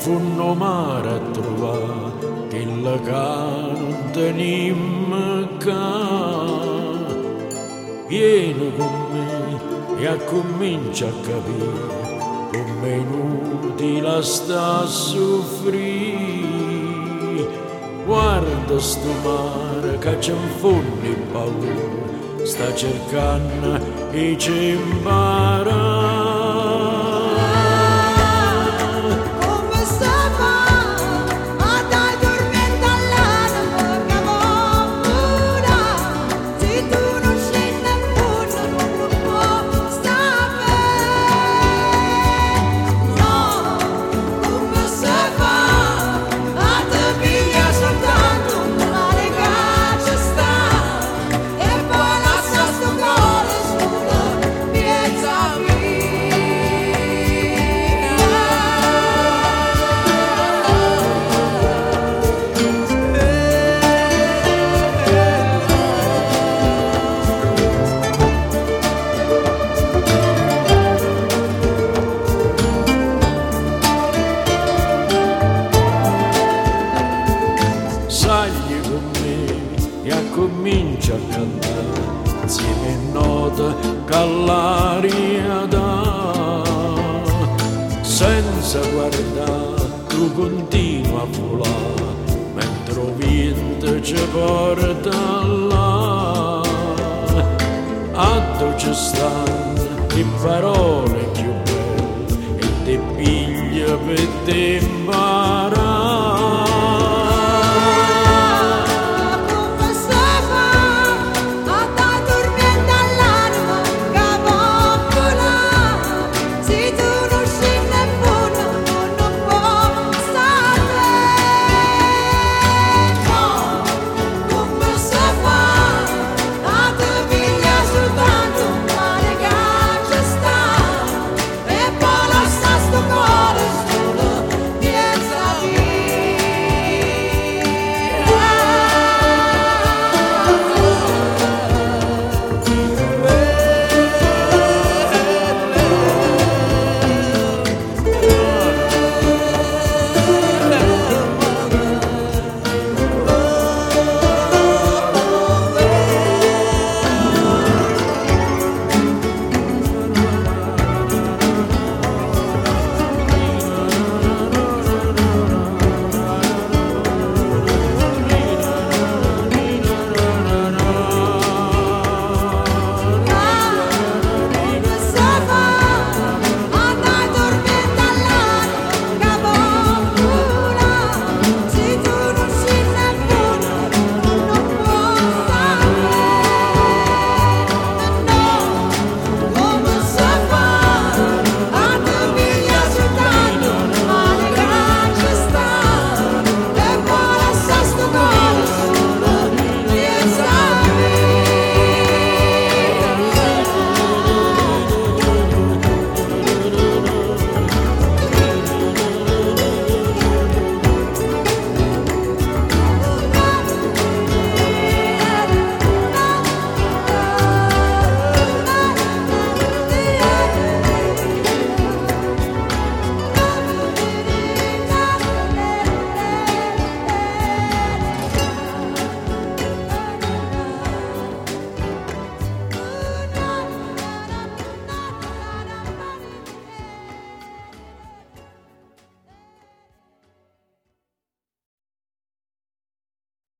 funno mare a trovare che la non tenim ca. Vieni con me e comincia a capire come è inutile sta a soffrire. Guarda sto mare che c'è un fondo di paura, sta cercando e ci impara. Sagli con me e comincia a cantare insieme nota che l'aria dà. Senza guardare tu continua a volare mentre il vento ci porta là. A tu ci stanno le parole più belle e te piglia per te imparare.